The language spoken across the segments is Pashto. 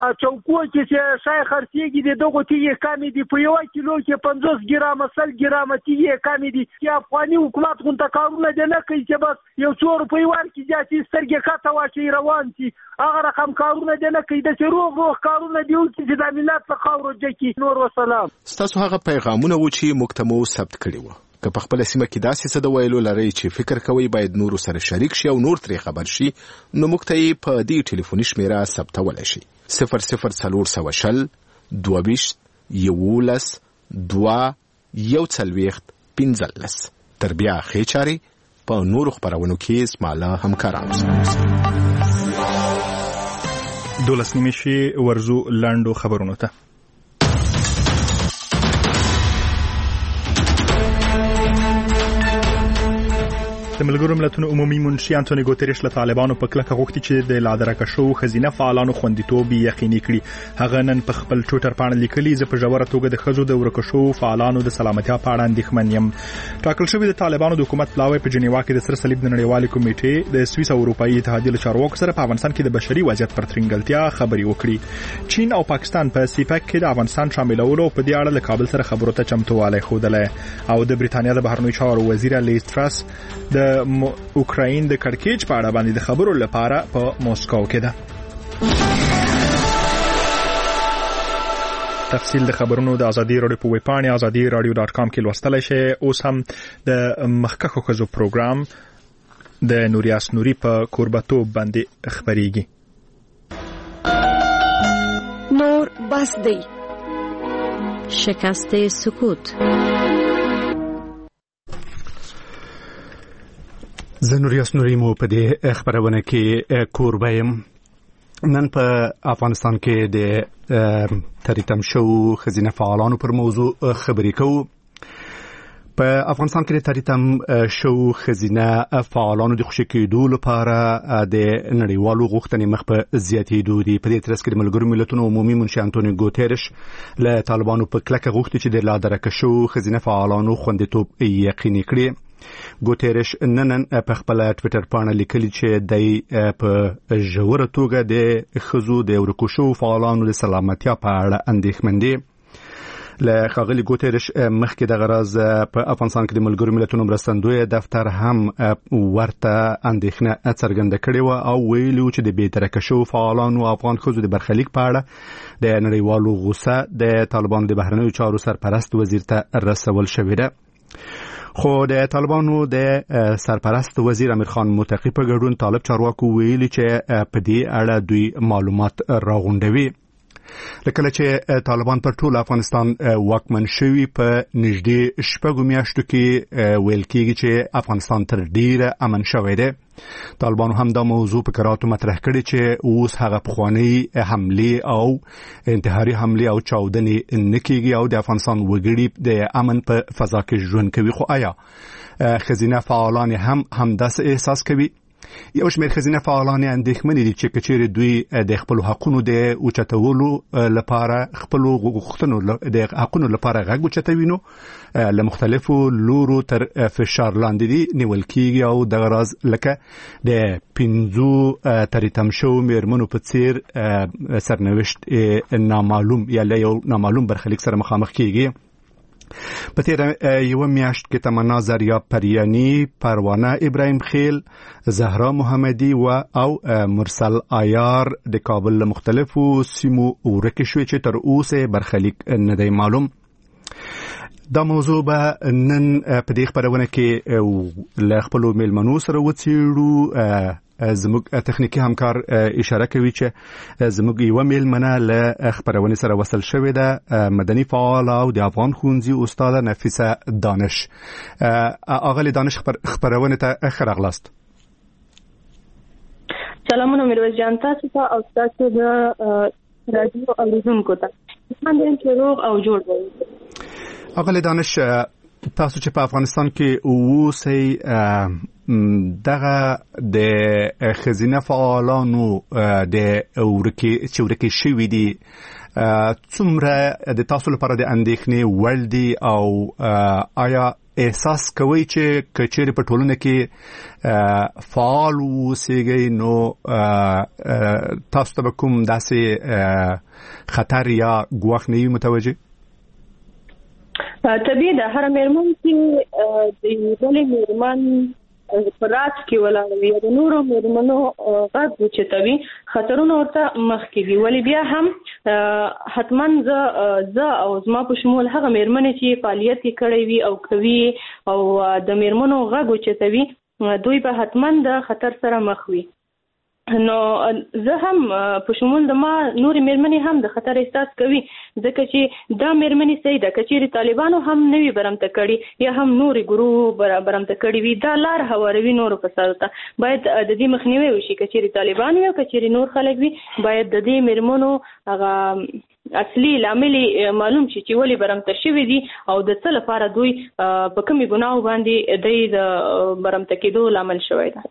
چوکو کې چې شای خرڅېږي د دغو تیږې کمې دي، په 1 کیلو کې 50 ګرامه 100 ګرامه تیږې کمې دي. چې افغاني حکومت غونته کارونه دې نه کوي چې بس یو 2 روپۍ ورکړي زیاتې سترګې کته واچوي روان شي، هغه رقم کارونه دې نه کوي. داسې روغ کارونه دي وکړي چې د ملت په خاورو جکي. نور وسلام. ستاسو هغه پیغامونه و چې موږ ته مو ثبت کړي وو، که په خپل سیمه کې داسې څه د ویلو لري چې فکر کوي باید نور سره شریک شي او نور ترې خبر شي، نو موږ ته یې په دې ټلیفوني شمیره ثبتولی شي: 00420 22 11 2 140 15. تر بیا ښې چارې په نورو خپرونو کې زما همکارانو سره اوسئ. 12 ورزو لاندو خبرونو ته. د ملګرو ملتونو عمومي منشي انټونی ګوتریش له طالبانو په کلکه غوښتي چې د لادرکه شو خزینه فعالانو خوندیتوب یقیني کړي. هغه نن په خپل ټویټر باندې لیکلي: زه په ژوره توګه د ښځو د ورکه شو فعالانو د سلامتیا په اړه اندېښمن یم. ټاکل شوی د طالبانو د حکومت پلاوی په جنیوا کې د سره صلیب د نړیوالې کمیټې د سویس او اروپایي اتحادیې له چارواکو سره په افغانستان کې د بشري وضعیت پر ترنګلتیا خبرې وکړي. چین او پاکستان په سیپک کې د افغانستان شاملولو په دې اړه له کابل سره خبرو ته چمتووالی ښودلی. او د بریتانیا د بهرنیو چارو وزیر لیز ټرس د اوکراین د کړکېچ په اړه باندې د خبرو لپاره په موسکو کې ده. تفصیل د خبرونو د ازادي رادیو په ویب پاڼه azadi.radio.com کې لوستلی شئ. اوس هم د مخکښو ښځو پروګرام د نوریاس نوري په کوربتوب باندې خبرېږي. نور بس دی. شکست سکوت. زه نوریاس نوري مو په دې خبرونه کې کوربه یم. نن په افغانستان کې د تریتم شو خزینه فعالانو پر موضوع خبرې کوو. په افغانستان کې د تریتم شو خزینه فعالانو د خوشي کېدو لپاره د نړیوالو غوښتنې مخ په زیاتېدو دي. په دې ترڅ کې د ملګرو ملتونو عمومي منشي انټونی ګوتریش له طالبانو په کلکه غوښتي چې د لادرکه شو خزینه فعالانو خوندیتوب یقیني کړي. ګوتریش نن په خپل ټویټر باندې لیکلي چې د په ژوره توګه د ښځو د ورکو شو فعالانو د سلامتیا په اړه اندېښمن دي. له ښاغلي ګوتریش مخکې د غرض په افغانستان کې د ملګرو ملتونو مرستندوی دفتر هم ورته اندېښنه څرګنده کړې وه او ویلي چې د بېدرکه شو فعالانو افغان ښځو د برخلیک په اړه د نړیوالو غوسه د طالبانو د بهرنیو چارو سرپرست وزیر ته رسول شوې ده. خو د طالبانو د سرپرست وزیر امیر خان متقی په ګډون طالب چارواکو ویلي چې په دې اړه دوی معلومات راغونډوي. لکه چې طالبان پر ټول افغانستان واکمن شوي په نږدې 6 میاشتو کې ویل کېږي چې افغانستان تر ډیره امن شوی دی. طالبانو هم دا موضوع په کراتو مطرح کړي چې اوس هغه پخواني حمله او انتحاري حمله او چاودنې نه کېږي او د افغانستان وګړي د امن په فضا کې ژوند کوي. خو آیا خزینه فعالان هم داسې احساس کوي؟ یو شمېر خزینه فعالان اندېښمن دي چې کچېرې دوی د خپل حقونو د اوچتولو لپاره خپل غوښتنو د حقونو لپاره غږ اوچتوي نو له مختلفو لورو تر فشار لاندې دي نیول کېږي او د غرض لکه د 5 تریتم شو میرمنو په څیر سرنوشت نامعلوم یا له یو نامعلوم برخلیک سره مخامخ کېږي. په تیر یو میاشت کې تمنا زریا پریانی، پروانه ابراهیم خیل، زهرا محمدی او مرسل آیار د کابل له مختلفو سیمو ورکه شوې چې تر اوسه برخلیک نه دی معلوم. دا موضوع به نن په دې خبرونه کې له خپل میلمنو سره وڅېړو. زموږ تخنیکی همکار اشاره کوي چې زموږ یو میلمنه له خبرونه سره وصل شوې ده، مدني فعال او د افغان ښوونځي استاد نفیسه دانش. اغلی دانش خبرونه ته ښه راغلاست. سلامونه میرویس جان، تاسو ته او تاسو د رادیو اوریدونکو ته. څنګه چې روغ او جوړ وي. اغلی دانش، تاسو چې په افغانستان کې اوسئ دغه د خزینه فعالانو د ورکه شوي دي څومره د تاسو لپاره د اندېښنې وړ دي او آیا احساس کوي چې کچېرې په ټولنه کې فعال اوسئ نو تاسو ته کوم داسې خطر یا ګواښ نه وي متوجه؟ طبیعي ده، هر مېرمن چې د بلې مېرمن په راز کې ولاړ وي د نورو مېرمنو غږ اوچتوي خطرونه ورته مخکې وي. ولې بیا هم حتما زه او زما په شمول هغه مېرمنې چې فعالیت یې کړی وي او کوي او د مېرمنو غږ اوچتوي دوی به حتما د خطر سره مخ وي. نو زه هم په شمول د ما نورې مېرمنې هم د خطر احساس کوي، ځکه چې دا مېرمنې صحیح ده که چیرې طالبانو هم نه وي برمته کړي یا هم نورې ګروه برمته کړي وي، دا لار هواروي نورو فسادو ته. باید د دې مخنیوی وشي، که چیرې طالبان وي او که چیرې نور خلک وي، باید د دې مېرمنو هغه اصلي لامل معلوم شي چې ولې برمته شوي دي او د څه لپاره دوی په کومې ګناهو باندې دوی د برمته کېدو لامل شوی ده.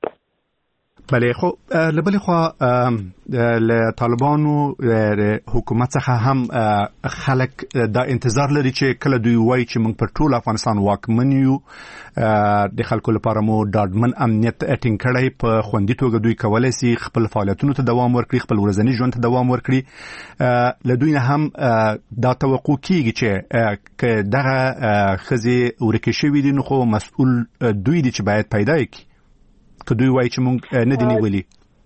بله، خو لبلې خوا له طالبانو حکومت څخه هم خلک دا انتظار لري چې کله دوی وایي چې موږ پر ټول افغانستان واکمن یو، د خلکو لپاره مو ډاډمن امنیت ټینګ کړی، په خوندي توګه دوی کولی شي خپل فعالیتونو ته دوام ورکړي، خپل ورځني ژوند ته دوام ورکړي. له دوی نه هم دا توقع کیږي چې که دغه ښځې ورکې شوي دي نو خو مسؤل دوی دي چې باید پیدا کړي که دوی وایي چې مونږ نه دي نیولي.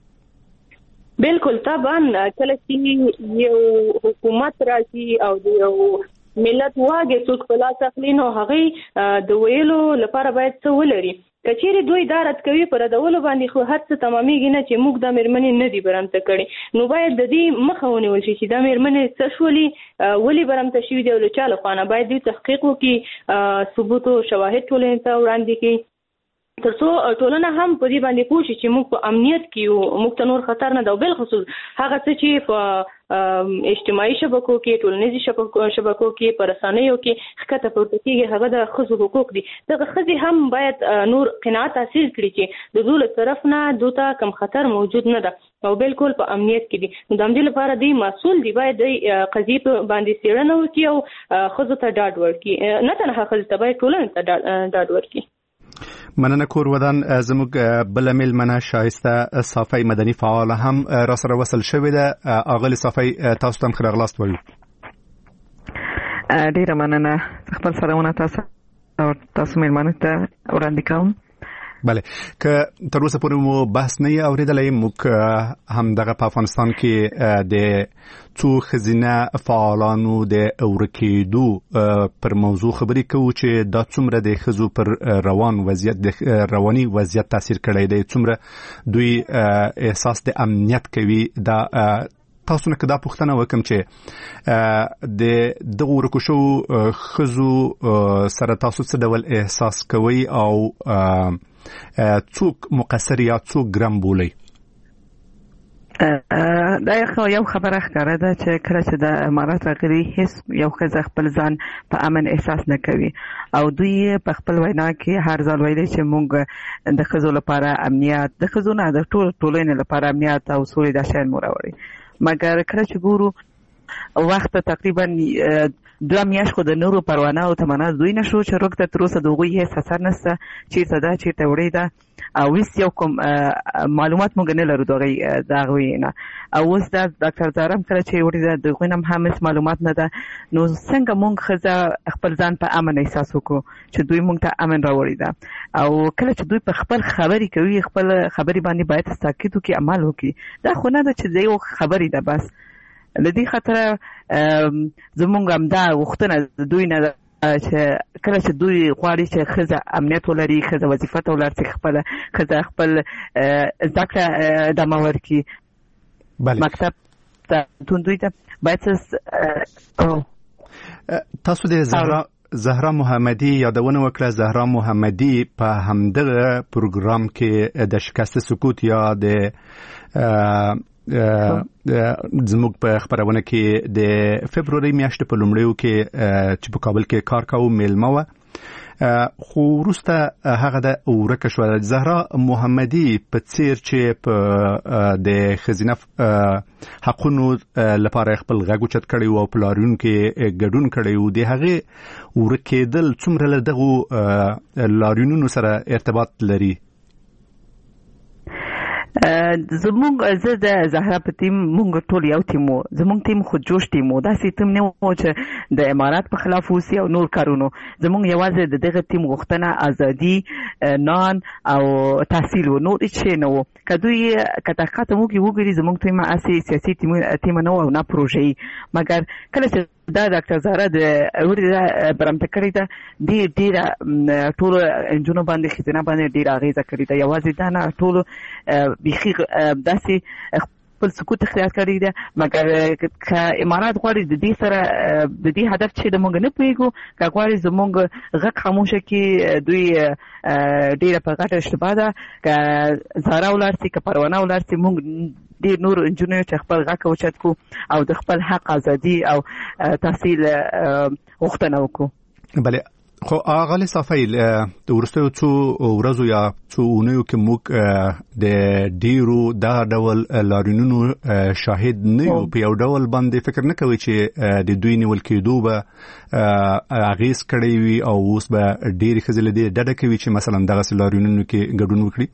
بالکل طبعا کله چې یو حکومت راځي او د یو ملت واګې څوک په لاس اخلي نو هغې د ویلو لپاره باید څه ولري. که چیرې دوی دا رد کوي په ردولو باندې خو هر څه تمامیږي نه چې موږ دا مېرمنې نه دي برمته کړي، نو باید د دې مخه ونیول شي چې دا مېرمنې څه شولي، ولې برمته شوي دي او له چا لخوا نه. باید دوی تحقیق وکړي، ثبوت او شواهد ټولنې ته وړاندې کړي ترڅو ټولنه هم په دې باندې پوه شي چې موږ په امنیت کې یو، موږ ته نور خطر نه ده. او بالخصوص هغه څه چې په اجتماعي شبکو کې، ټولنیزي شبکو کې، په رسنیو کې ښکته پورته کېږي، هغه د ښځو حقوق دي. دغه ښځې هم باید نور قناعت حاصل کړي چې د دوی له طرف نه دوی ته کم خطر موجود نه ده او بالکل په امنیت کې دي. نو د همدې لپاره دوی مسؤل دي، باید دوی قضیې باندې څېړنه وکړي او ښځو ته ډاډ ورکړي، نه تنها ښځو ته، باید ټولنې ته ډاډ ورکړي. مننه کور ودان. زموږ بل میلمنه شایسته صافی مدني فعال هم را سره وصل شوې ده. اغلی صافی تاسو ته خیر اغلاست وایو. ډیره مننه، خپل سلامونه تاسو او تاسو میلمنو ته وړاندې کوم. بله، که تر اوسه پورې مو بحث نه یې اورېدلی، موږ هم دغه په افغانستان کې د څو ښځینه فعالانو د ورکېدو پر موضوع خبرې کوو چې دا څومره د ښځو پر رواني وضعیت تاثیر کړی دی، څومره دوی احساس د امنیت کوي. دا تاسو نه که دا پوښتنه وکم چې د دغه ورکو شوو ښځو سره تاسو څه ډول احساس کوئ او څوک مقصر یا څوک ګرم بولئ؟ دا یو خبره ښکاره ده چې کله چې د امارات راغلي هیڅ یو ښځه خپل ځان په امن احساس نه کوي او دوی په خپل وینا کې هر ځل ویلي چې موږ د ښځو لپاره امنیت، د ښځو نه د ټولنې لپاره امنیت او سولې دا شیان مو راوړي. مګر کله چې ګورو وخت تقریبا 2 میاشت خو د نورو پروانه او تمنا دوی نشو چې روک ته تر اوسه د هغوی هیڅ اثر نشته چېرته ده چېرته وړې ده او هیڅ یو کوم معلومات موږ نه لرو د هغوی نه. او اوس دا ډاکټر زهرا کله چې وړې ده د هغوی نه هم هیڅ معلومات نه ده. نو څنګه موږ ښځه خپل ځان په امن احساس وکړو چې دوی موږ ته امن راوړي ده. او کله چې دوی په خپل خبرې کوي، خپل خبرې باندې باید تاکید وکړي، عمل وکړي. دا خو نه ده چې د یو خبرې ده بس. لدی خاطر زمونږ هم دا غوښتنه دوی نه چې کله چې دوی غواړي چې ښځه امنیت ولري، ښځه وظیفه ته ولاړ شي، ښځه خپل زده کړه ادامه ورکړي، مکتب ته دوی ته باید تاسو د زهرا محمدي یادونه وکړه. زهرا محمدي په همدغه پروګرام کې د شکست سکوت یا د زموږ په خبرونه کې د فبروري میاشتې په لومړیو کې چې په کابل کې کار کاوه میلمه وه. خو وروسته هغه د ورکه شو. زهرا محمدي په څیر چې په د ښځینه حقونو لپاره خپل غږ اوچت کړی او په لاریون کې ګډون کړی و، د هغې ورکېدل څومره له دغو لاریونونو سره ارتباط لري؟ زمونږ زه د زهرا په ټیم مونږ ټول یو ټیم وو، زمونږ ټیم خود جوش ټیم وو، داسې ټیم نه وو چې د امارات په خلاف وسی او نور کارونو. زمونږ یوازې د دغه ټیم غوښتنه ازادي، نان او تحصیل وو، نور هیڅ نه وو. که دوی که تحقیقات موږ وګوري زمونږ ټیم اساسي سیاسي ټیم نه وو او نه پروژې، مګر کله چې دا ډاکټر زهرا د اوري برامته کړی دا ډیره ټول انجونو باندې ښځینه باندې ډیره اغیزه کړې ده. یوازې دا نه ټول بيخي داسې خپل سکوت اختیار کړی ده، مګر که امارات غواړي د دې سره د دې هدف چې د موږ نه پوهیږو، که غواړي زموږ غږ خاموشه کړي، دوی ډیره په غټه اشتباه ده. که زهرا ولاړ سي، که پروانه ولاړ سي، موږ ډیر نور انجونو چې خپل غږ اوچت کو او د خپل حق ازادي او تحصیل غوښتنه وکړو. بله، خو اغلی صافی د ورستیو څو ورځو یا څو اونیو کې موږ د ډیرو دا ډول لاریونونو شاهد نه یو. په یو ډول باندې فکر نه کوي چې د دوی نیول کېدو به اغیز کړی وي او اوس به ډیرې ښځې له دې ډډه کوي چې مثلا دغسې لاریونونو کې ګډون وکړي؟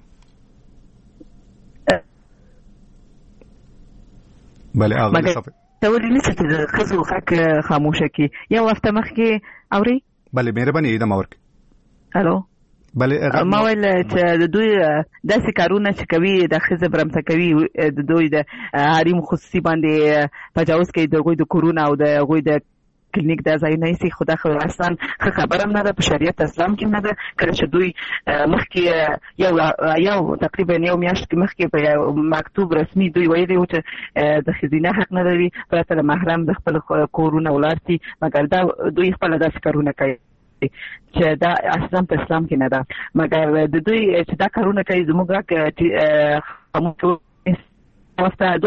بله اغلی صافی ته ولې نشې چې د ښځو غږ خاموشه کړي؟ یو هفته مخکې اوري؟ بله مهرباني دا ماورک. الو بله ما ویل چې د دوی داسې کارونه چې کوي د ښځې برمته کوي، د دوی د حریم خصوصي باندې تجاوز کوي، د هغوی د کورونه او د هغوی د کلینیک د ځایونه یې خو دا خراسان ښه خبره هم نه ده، په شریعت اسلام کې نه ده. کله چې دوی مخکې یو تقریبا یو میاشت مخکې په یو مکتوب رسمي دوی ویلي و چې د ښځینه حق نه لري پرته له محرم د خپل کورونه ولاړ شي، مګر دا دوی خپله داسې کارونه کوي چې دا اصلا په اسلام کې نه ده. مګر د دوی چې دا کارونه کوي زموږ غږ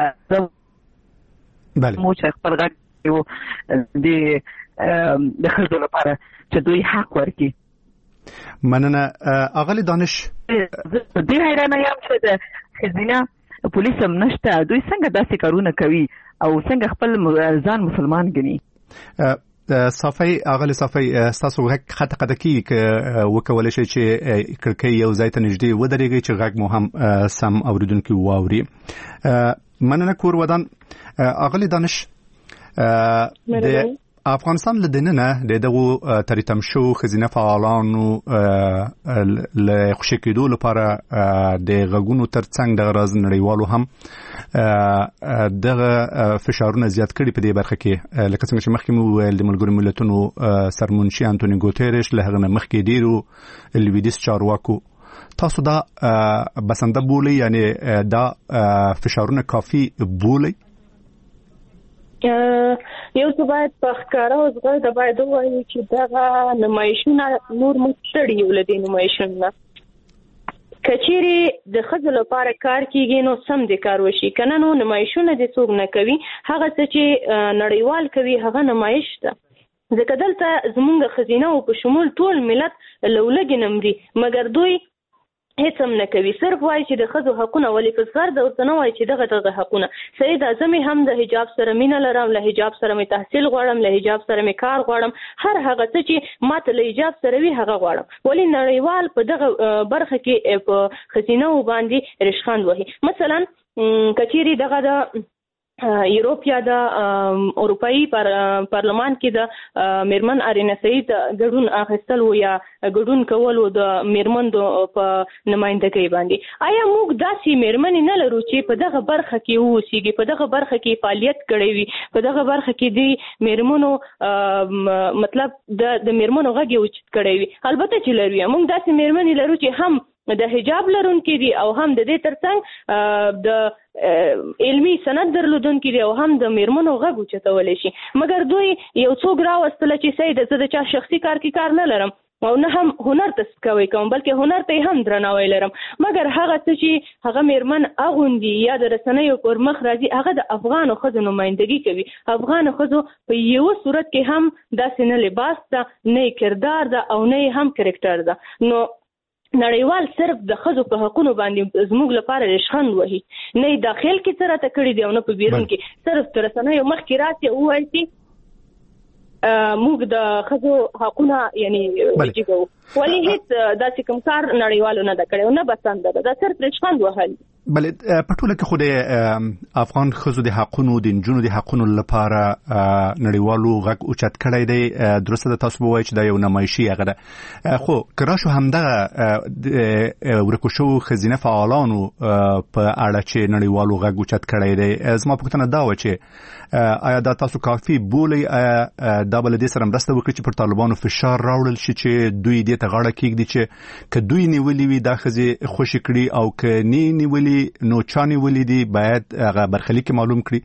موږ خپل غږ د ښځو لپاره چې دوی حق ورکړي. مننه. اغلی دانش، ډېر حیرانه یم چې د ښځینه پولیس هم نشته، دوی څنګه داسې کارونه کوي او څنګه خپل ځان مسلمان ګڼي؟ صافی اغلی صافی ستاسو غږ خطه قده کیږي که وکولی شئ چې کړکۍ یو ځای ته نږدې ودرېږئ چې غږ مو هم سم اوریدونکي واوري. مننه کور ودان. اغلی دانش، د افغانستان له دننه د دغو تریتم شو ښځینه فعالانو له خوشي کېدو لپاره د غږونو ترڅنګ دغه راز نړیوالو هم دغه فشارونه زیات کړي په دې برخه کې، لکه څنګه چې مخکې مو وویل د ملګرو ملتونو سرمنشي انټوني ګوتيرش له هغه نه مخکې ډیرو لویدیځ چارواکو. تاسو دا بسنده بولئ، یعنی دا فشارونه کافي بولئ؟ یو څه باید په ښکاره او زغرده باید ووایو چې دغه نمایشونه نور مستړي یو له دې نمایشونو نه. که چیرې د ښځو لپاره کار کېږي نو سم دې کار وشي، که نه نو نمایشونه دې څوک نه کوي. هغه څه چې نړیوال کوي هغه نمایش ده، ځکه دلته زمونږ ښځینه او په شمول ټول ملت لولګې نه مري، مګر دوی هیڅ هم نه کوي. صرف وایي چې د ښځو حقونه ولې په زغرده ورته نه وایي چې دغه حقونه. سیده زه مې هم د حجاب سره مینه لرم، له حجاب سره مې تحصیل غواړم، له حجاب سره مې کار غواړم، هر هغه څه چې ماته له حجاب سره وي هغه غواړم. ولې نړیوال په دغه برخه کې په ښځینه‌و باندې رشخند وهي؟ مثلا که چیرې دغه د یوروپ یا د اروپایي پارلمان کې د میرمن ارینا سعید ګډون اخیستل و یا ګډون کول و د میرمنو په نمائندګۍ باندې، آیا موږ داسې میرمنې نه لرو چې په دغه برخه کې اوسېږي، په دغه برخه کې فعالیت کړی وي، په دغه برخه کې د میرمنو مطلب د میرمنو غږ اوچت کړی وي؟ البته چې لرو، موږ داسې میرمنې لرو چې هم د حجاب لرونکي دي او هم د دې ترڅنګ د علمي سند درلودونکي دي او هم د میرمنو غږ اوچتولی شي. مګر دوی یو څوک راوستله چې سید زه د چا شخصي کار کې کار نه لرم، او نه هم هنر ته سپکاوی کوم بلکې هنر ته هم درناوی لرم مګر هغه څه چې هغه میرمن اغوندي یا د رسنیو پر مخ راځي هغه د افغانو ښځو نمائندګي کوي. افغانو ښځو په یو صورت کې هم داسې نه لباس ده نه کردار ده او نه هم کرکټر ده. نو نړیوال صرف د ښځو په حقونو باندې زموږ لپاره ریشخند وهي نه داخل کې څه راته کړي دي او نه په بیرون کې صرف تر رسنیو مخکې راسي او وایي موږ د ښځو حقونه یعنی وجیبو ولې هیڅ داسې کوم کار نړیوالو نه ده کړی او نه بسنده ده دا صرف ریشخند وهل. بلې په ټوله کې خو د افغان ښځو د حقونو د نجونو د حقونو لپاره نړیوالو غږ اوچت کړی دی. درسته ده تاسو به وایئ چې دا یو نمایشي هغه ده خو که راشو همدغه د ورکو شوو ښځینه فعالانو په اړه چې نړیوالو غږ اوچت کړی دی زما پوښتنه دا وه چې آیا دا تاسو کافي بولئ آیا دا به له دې سره مرسته وکړي چې پر طالبانو فشار راوړل شي چې دوی دې ته غاړه کېږدي چې که دوی نیولې وي دا ښځې خوشې کړي او که نه نیولې نو چا نیولې دي باید هغه برخلیک معلوم کړي.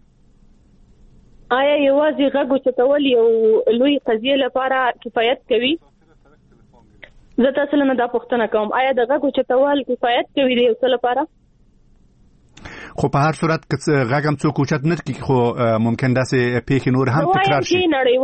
آیا یوازې غږ اوچتول یو لوی قضیه لپاره کفایت کوي؟ زه تاسو نه دا پوښتنه کوم آیا د غږ اوچتول کفایت کوي د یو څه لپاره؟ خو په هر صورت که غږ هم څوک اوچت نه کړي خو ممکن داسې پیښې نور هم تکرار شي.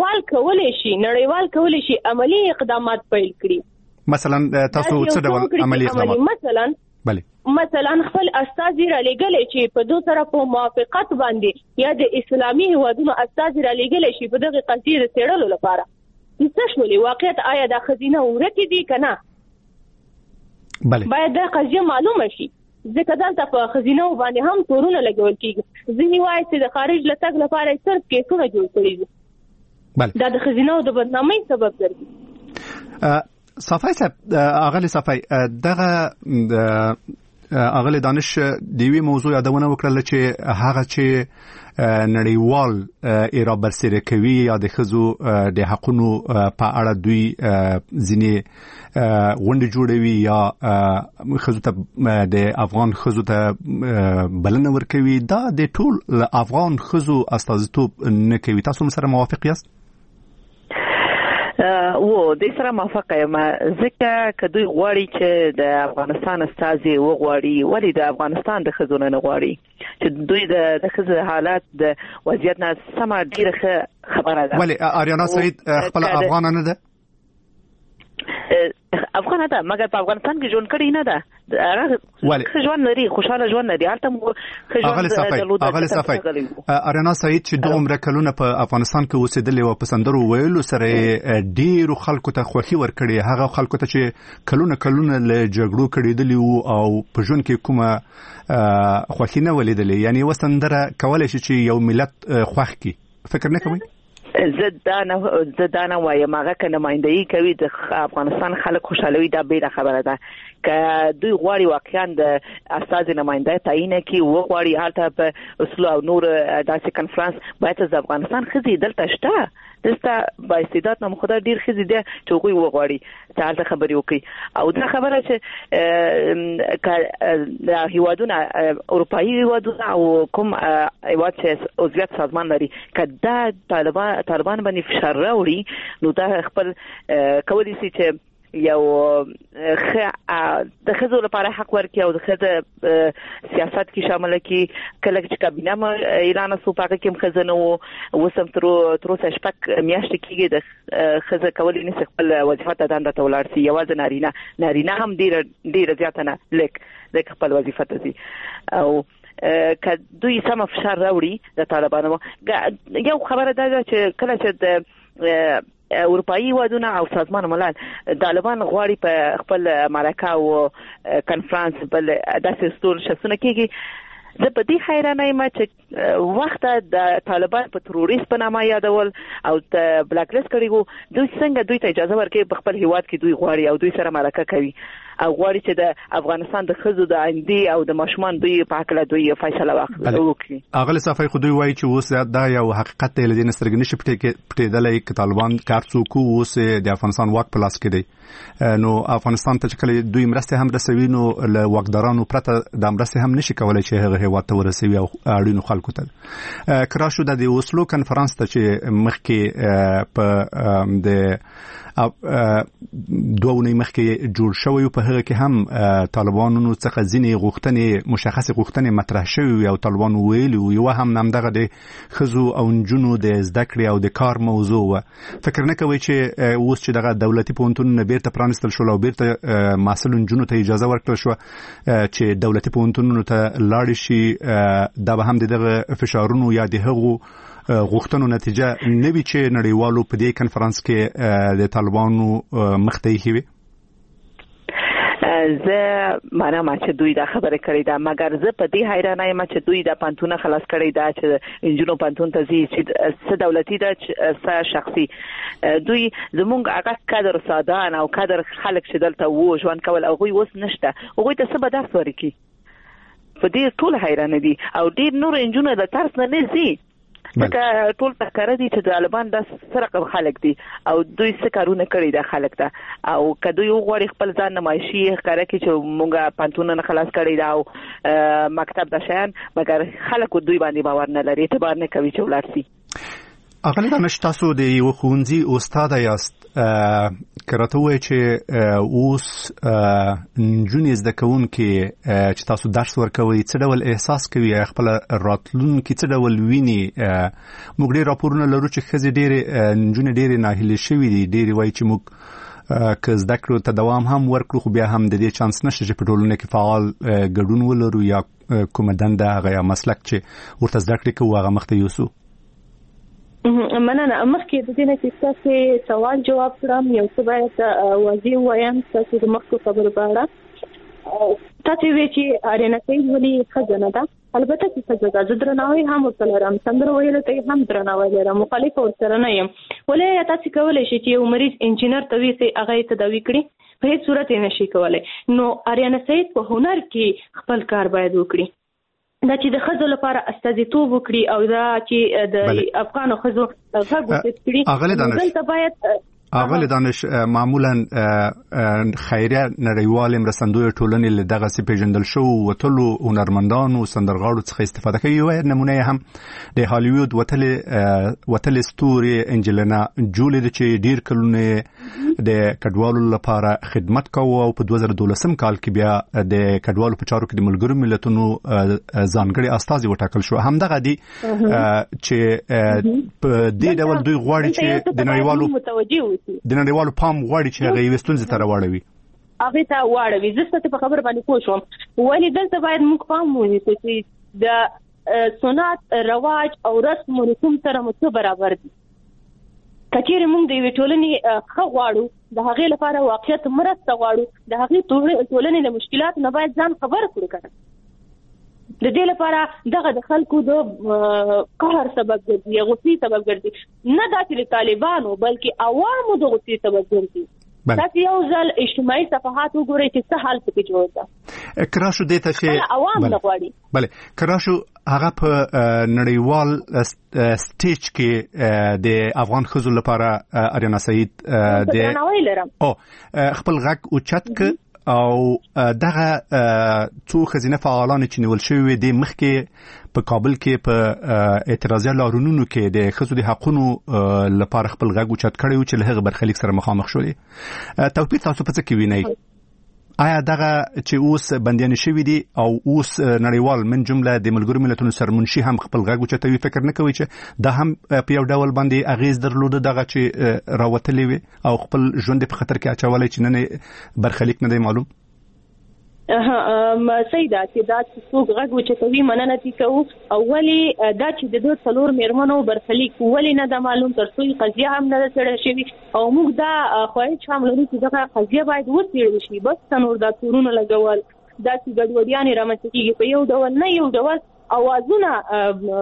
نړیوال کولی شي عملی اقدامات پیل کړي. مثلا تاسو څه ډول عملی اقدامات؟ مثلا خپل استازي را لېږلی چې په دو سره په موافقت باندې یا د اسلامي هیوادونو استازي را لېږلی شي په دغه قضیې د څېړلو لپاره څه شولې واقعیت آیا دا ښځینه ورکې دي که نه باید دا قضیه معلومه شي ځکه دلته په ښځینو باندې هم تورونه لګول کېږي. ځینې وایي چې د خارج له تګ لپاره صرف کیسونه جوړ کړي دي دا د ښځینو د بدنامۍ سبب ګرځي. صافی صاحب اغلی صافی دغه اغلی دانش دیوی موضوع یادونه وکړل چې هغه چې نړیوال ایرا برسره کوي یا د ښځو د حقونو په اړه دوی ځینې غونډې جوړوي یا ښځو ته د افغان ښځو ته بلنه ورکوي دا د ټول افغان ښځو استازیتوب نه کوي. تاسو سره موافق یاست؟ د سره موافقه یم ځکه که دوی غواړي چې د افغانستان استازي وغواړي ولې د افغانستان د ښځو نه غواړي چې دوی د ښځو حالات د وضعیت نه سمه ډیره ښه خبره ده. ولې آریانا سعید خپل افغانه نه ده؟ افغانه ده مګر په افغانستان کې ژوند کړی نه ده هغه ژوند لري خوشاله ژوند لري هلته اغلی صافی آریانا سعید چې دومره کلونه په افغانستان کې اوسېدلې وه په سندرو ویلو سره ډېرو خلکو ته خوښي ورکړې هغه خلکو ته چې کلونه له جګړو کړېدلي وو او په ژوند کې کومه خوښي نه ولیدلې یعنې یوه سندره کولی شي چې یو ملت خوښ کړي فکر نه کوئ؟ زه دا نه وایم هغه که نمایندګي کوي د افغانستان خلک خوشحالوي دا بیله خبره ده که دوی غواړي واقعا د استازي نماینده تعیین کړي وغواړي هلته په اصولو او نور داسې کنفرانس باید د افغانستان ښځې دلته شته دلته با استعداد نه خدای ډېر ښځې دي چې هغوی وغواړي چې هلته خبرې وکړي او دا خبره چې که د هیوادونه اروپایي هیوادونه او کوم هیواد چې عضویت سازمان لري که دا طالبان باندې فشار راوړي نو دا خپل کولی شي چې یو د ښځو لپاره حق ورکړي او د ښځو سیاست کې شامل کړي کله چې کابینه اعلان شو په هغه کې هم ښځه نه وو اوس هم تر اوسه شپږ میاشتې کېږي د ښځه کولی نه شي خپل وظیفه ته دنده ته ولاړ شي یوازې نارینه هم ډېره زیاته نه لږ خپل وظیفه ته ځي او که دوی سمه فشار راوړي د طالبانو یو خبره دا ده چې کله چې د اروپایي هیوادونه او سازمان ملل طالبان غواړي په خپل مرکه او کنفرانس بل داسې ستور شخصونه کېږي زه په دې حیرانه یم چې وخت د طالبان په تروریست په نامه یادول او بلاک لیست کړي وو دوی څنګه دوی ته اجازه ورکړي په خپل هیواد کې دوی غواړي او دوی سره مرکه کوي او غواړي چې د افغانستان د خزو د آینده او د ماشومان دوی په حق له دوی فیصله وکړي. اغلی صافی خو دوی وایي چې اوس دا یو حقیقت دی لدې نسترګ نشي پټېدلی چې طالبان کار څوک اوس د افغانستان واک په لاس کې دی نو افغانستان ته چې کله دوی مرسته هم رسوي نو له واکدارانو پرته د مرسته هم نشي کولای چې هغه هیواد ته ورسوي او اړینو خلکو ته کراشو د اوسلو کنفرانس ته چې مخکې په د دوه مخکې جوړ شوی په هغه کې هم طالبانو څخه ځینې غوښتنې مشخصه غوښتنې مطرح شوی او طالبانو ویلي یو هم نمدغه د خزو او نجونو د زده کړې او د کار موضوع و. فکر نه کوي چې اوس چې دغه دولتي پوهنتونونه بیرته پرانستل شول او بیرته محصل نجونو ته اجازه ورکړل شو چې دولتي پوهنتونونو ته لاړ شي دا به هم دغه فشارونو یا د هغو غوښتنو نتیجه نوي چې نړیوالو په دې کنفرانس کې د طالبانو مخته یې وي. زه منم چې دوی دا خبره کړې ده مګر زه په دې حیرانه یم چې دوی د پانتونه خلاص کړی ده چې انجونو پانتون ته ځي چې څه دولتي ده څه شخصي دوی زمونږ هغه قدر سادهان او قدر خلک چې دلته وو ژوند کول او غوي اوس نشته هغوی ته څه به درس ورکړي په دې ټول حیرانه دي او ډېر نور انجونو د ترس نه ځي ځکه ټول تکره دي چې طالبان د سرقه خلک دي او دوی څه کارونه کړی د خلک ته او که دوی وغواړي خپل ځان نمایشي ښکاره کړي چې مونږه پانتونونه خلاص کړی دا او مکتب د شیان مګر خلک دوی باندې باور نه لري اعتبار نه کوي چې ولاړ شي. اغلی دانش تاسو د یو ښوونځي استاد یاست کراته وای چې اوس نجونې زده کوونکي چې تاسو درس ورکوي څه ډول احساس کوي خپل راتلونکي څه ډول ویني موږ ډېر راپورونه لرو چې ښځې ډېرې نجونې ډېرې ناهیلې شوي دي ډېرې وایي چې موږ که زده کړو ته دوام هم ورکړو خو بیا هم د دې چانس نشته چې په ټولنه کې فعال ګډون ولرو یا کومه دنده هغه یا مسلک چې ورته زده کړې کوو هغه مخته یوسو. مننه مخکې د دې نه چې تاسو سوال جواب کړم یو څه باید واضح وایم تاسو د مخکې خبرو په اړه تاسو وی چې اړینه کوي ولې خزانه ده البته چې څنګه د درناوي هم وکړم څنګه ویل ته هم درناوي لرم مخالف ورسره نه یم ولې تاسو کولای شئ چې یو مریض انجینر ته وی سي هغه تداوی کړي په هیڅ صورت نه شي کولای نو اړینه سید په هنر کې خپل کار باید وکړي دا چې د خزو لپاره استازیتوب وکړي او دا چې د افغانو خزو غږ وکړي دلته باید اغلی دانش معمولا خیریه نړیوال مرستندوی ټولنې له دغه سي پیژندل شو وټولو هنرمندانو سندرغاړو څخه استفاده کوي یو نمونه هم د هالیوود وتل ستوري انجلینا جولی چې ډیر کلونه د کډوالو لپاره خدمت کوي او په 2012 کال کې بیا د کډوالو په چارو کې د ملګرو ملتونو ځانګړي استازي وټاکل شو همدغه دي چې په دې ډول دوی غواړي چې د نړیوالو د نړیوالو پام غواړي چې هغه یو ستونزې ته راوړوي هغه ته واړوي زه په خبر باندې پوه شوم ولې دلته باید موږ پام ونیسو چې د سنت رواج او رسم و رسوم سره مو برابر دي کچېرې موږ د یوې ټولنې ښه غواړو د هغې لپاره واقعیت مرسته غواړو د هغې ټولنې د مشکلاتو نه باید ځان خبر کړو کنه د دې لپاره دغه د خلکو د قهر سبب ګرځي غصې سبب ګرځي نه دا چې طالبانو بلکې عوامو د غصې سبب ګرځي تاسو یو ځل اجتماعي صفحات وګورئ چې څه حال پکې جوړ ده کراشو دې ته چې عوام نه غواړي بله کراشو هغه په نړیوال سټیج کې د افغان خزو لپاره اریانا سعید د درناوی لرم خپل غږ اوچت ک او دغه څو خزینه فعالان چې نیول شوی دي مخکې په کابل کې په اعتراضي لارونونو کې د خزو د حقونو لپاره خپل غږ اوچت کړی و چې له هغه برخلیک سره مخامخ شولي توپیر تاسو په څه کې وینئ آیا دغه چې اوس بندیان شوی دي او اوس نړیوال من جمله د ملګرو ملتونو سرمنشي هم خپل غږ اوچتوي فکر نه کوي چې دا هم په یو ډول باندې اغیز درلوده دغه چې راوتلې وي او خپل ژوند په خطر کې اچولای چې نه برخلیک نه دی معلوم سیدا چې دا څوک غږ وچتوي مننه دي کوو او ولی دا چې د دوه څلور میرمنو برخلیک ولی نه د معلوم تر څو قضیه هم نه سره شوی او موږ دا خواهش هم لرو چې دا قضیه باید وڅېړل شي بس څنور دا تورونه لګول دا چې ګډوډیان رامنځته کیږي په یو ډول نه یو ډول اوازونه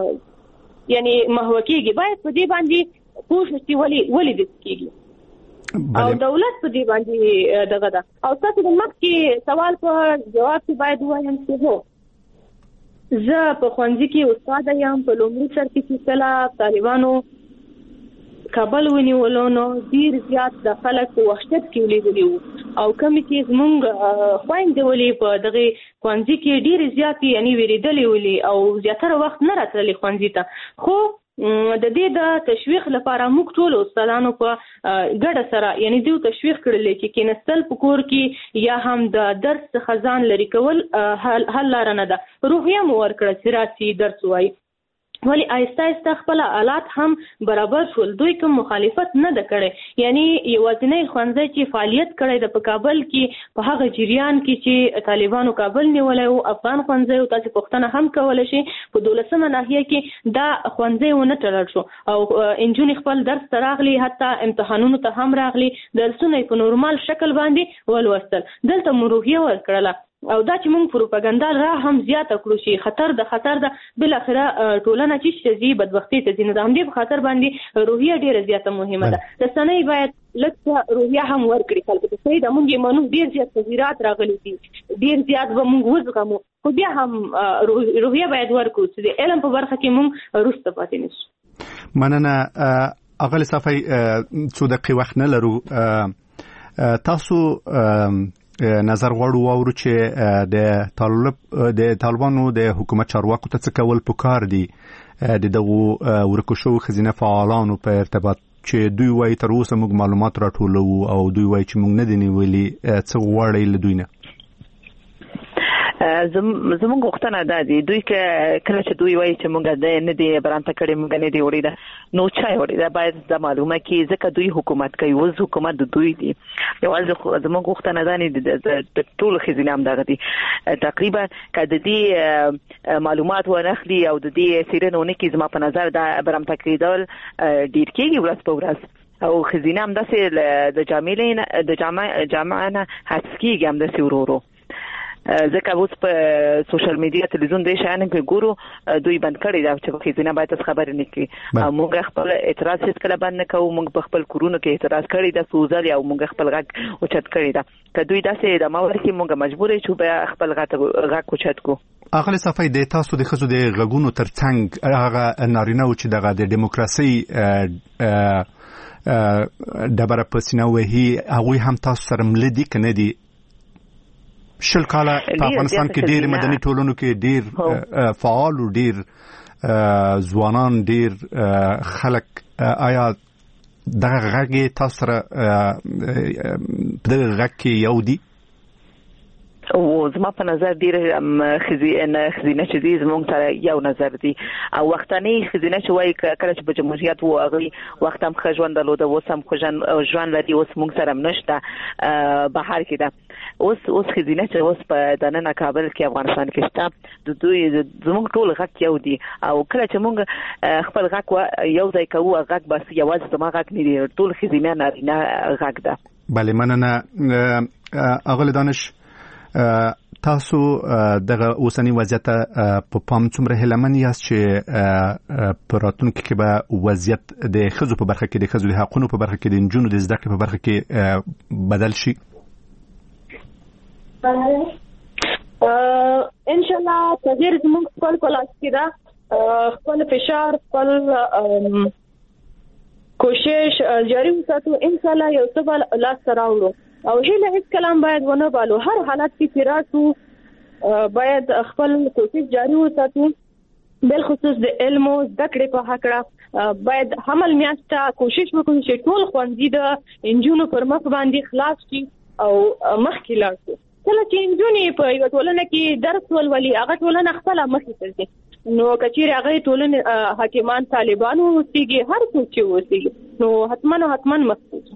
یعنی محو کیږي باید په دې باندې کوشش ولی د کیږي او دولت په دې باندې دغه ده. او تاسو د مخکې سوال په جواب کې باید وایم چې هو زه په ښوونځي کې استاد یم. په لومړي سر کې چې طالبانو کابل ونیولو نو ډیر زیات د خلک په وحشت کې ولیدلی وو او کومې چې زمونږ خویندې ولې په دغه ښوونځي کې ډیر زیات یعنی ویریدلې ولې او زیاتره وخت نه راتللی ښوونځي ته. خو د دې د تشویق لپاره موږ ټول استادانو په ګډه سره یعنی دوی تشویق کړل چې کینستل په کور کې یا هم د درس څخه ځان لري کول حل لار نه ده. روحیه مو ورکړه چې راسي درس وایي. ولی آیسته آیسته خپل آلات هم برابر شول. دوی کوم مخالفت نه ده کړی یعنی یوازینی ښوونځی چې فعالیت کړی د په کابل کې په هغه جریان کې چې طالبانو کابل نیولی او افغان ښوونځی او تاسو پوښتنه هم کولی شئ په 12مه ناحیه کې دا ښوونځی ونه تړل شو او انجونې خپل درس ته راغلي حتی امتحانونو ته هم راغلي درسونه په نورمال شکل باندې ولوستل. دلته مو روحیه ورکړله او دا چې موږ پروپاګاندا را هم زیاته کړو چې خطر د بل اخره ټولنه چې شي بدبختی ته ځینې د همدې په خاطر باندې روحیه ډیره زیاته مهمه ده. رسنۍ باید لکه روحیه هم ورکړي خلکو ته. صحیح ده موږ یې منو ډیر زیات تغیرات راغلي دي ډیر زیات به موږ وزغمو خو بیا هم روحیه باید ورکړو چې د علم په برخه کې موږ وروسته پاتې نشو. مننه اغلی صافی څو دقیقې وخت نه لرو. تاسو نظر غواړو واورو چې د طالبانو د حکومت چارواکو ته څه کول پکار دي د دغو ورکو شوو ښځینه فعالانو په ارتباط چې دوی وایي تر اوسه موږ معلومات راټولو او دوی وایي چې موږ نه دي نیولي. څه غواړئ له دوی نه؟ زمونږ غوښتنه دا دی دوی کله چې دوی وایي چې موږ د نه دی برانته کړی موږ نه دی وړي ده نو چا وړي ده باید د معلومه کې ځکه دوی حکومت کوي اوس حکومت د دوی دی. یوازې زمونږ غوښتنه دا نه د ټول ښځینه هم دغه دي تقریبا که د دې معلومات ونخلي او د دې څېړنه ونه کړي زما په نظر دا برانته کېدل ډېر کېږي ورځ په ورځ او ښځینه همداسې د جامعه نه هڅه کېږي همداسې ورو ورو. ځکه اوس په سوشل میډیا تلویزیون دې شیانو کې ګورو دوی بند کړي دا چې ښځینه باید خبرې نه کړي او موږ خپل اعتراض هیڅ کله بند نه کوو. موږ په خپل کورونو کې اعتراض کړی دا سوزل او موږ خپل غږ اوچت کړی دا که دوی داسې د ماور کې موږ مجبور یو چې خپل غږ اوچت کو. اغلی صفای د تاسو د ښځو د غږونو ترڅنګ هغه نارینه و چې دغه د دیموکراسي ډبره په سینه وهي هغوی هم تاسو سره ملدي که نه دي؟ شل کاله په افغانستان کې ډېر مدني ټولنو کې ډېر فعال او ډېر ځوانان ډېر خلک آیا دغه غږ تاسو سره دغه غږ کې یو دي؟ او زما په نظر ډیر خزینه چې دي زموږ سره یو نظر دي او وختاني خزینه چې وایي کله چې په جمهوریت وو هغه وخت هم ښه ژوند درلوده اوس هم ښه ژوند لري اوس موږ سره نشته بهر کې ده اوس خزینه چې اوس په دننه کابل کې افغانستان کې شته د دوی زموږ ټول غږ یو دي او کله چې موږ خپل غږ یو ځای کوو غږ بس یوازې زما غږ نه دی ټول خزینه نارینه غږ ده. بله مننه اغلی دانش. تاسو دغه اوسنی وضعیت په پام څومره هیلمن یاست چې په راتلونکي کې به وضعیت د ښځو په برخه کې د ښځو د حقونو په برخه کې د نجونو د زده کړې په برخه کې بدل شي؟ ان شاء الله تغیر زموږ خپل لاس کې ده. خپل فشار خپل کوشش جاری وساتو ان شاء الله یو څه لاس سره راوړو او هیله هیڅ کلام باید ونه بالو. هر حالت کې چې راسو باید خپل کوشش جاری وساتو بالخصوص د علم او زده کړې په هکړه باید حمل میاشته کوشش وکړو چې ټول ښوونځي د انجونو پر مخ باندې خلاص شي او مخکې لاړ شي. کله چې انجونې په یو ټولنه کې درس ولولي هغه ټولنه خپل مخکې ځي نو کچېرې هغه ټولنه حاکمان طالبانو اوسېږي هر څوک چې اوسېږي نو حتما مخکې.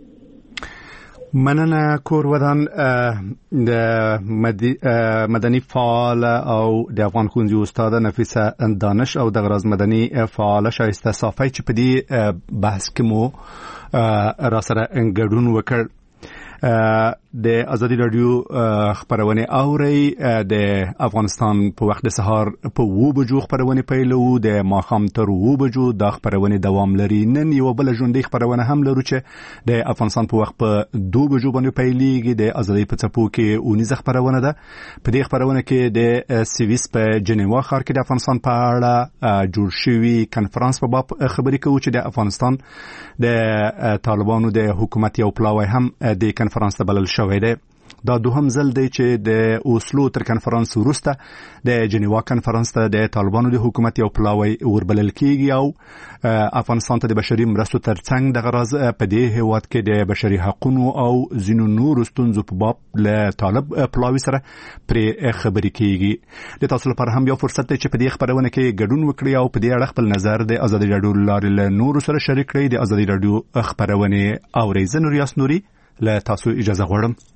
مننه کور ودان د مدني فعال او د افغان ښوونځي استاد نفیسه دانش او د غراز مدني فعال شایسته صافی چې په دې بحث کې مو را سره ګډون وکړ. د ازادي رادیو خبرونه اوري د افغانستان په وخت د سهار په 2 بجو خبرونه پیلو د ماخام تر 2 بجو د خبرونه دوام لري. نن یو بل ژوندۍ خبرونه هم لرو چې د افغانستان په وخت په 2 بجو باندې پیلېږي. د ازادي په څپو کې اونیزه خبرونه ده. په دې خبرونه کې د سویس په جنیوا ښار کې د افغانستان په اړه جوړ شوی کنفرانس په باب خبرې کوي چې د افغانستان د طالبانو د حکومت یو پلاوی هم د کنفرانس ته بلل شوی دی. دا دوهم ځل دی چې د اوسلو تر کنفرانس وروسته د جنیوا کنفرانس ته د طالبانو د حکومت یو پلاوی وربلل کیږي او افغانستان ته د بشري مرستو ترڅنګ د غرض په دې هیواد کې د بشري حقوقو او ځینو نورو ستونزو په باب له طالب پلاوی سره پرې خبرې کیږي. د تاسو لپاره هم یو فرصت دی چې په دې خبرونه کې ګډون وکړئ او په دې اړه خپل نظر د ازادي رادیو لارې له نورو سره شریک کړئ. د ازادي رادیو خبرونه اورئ. زه نور یاس نوري له تاسو اجازه غواړم.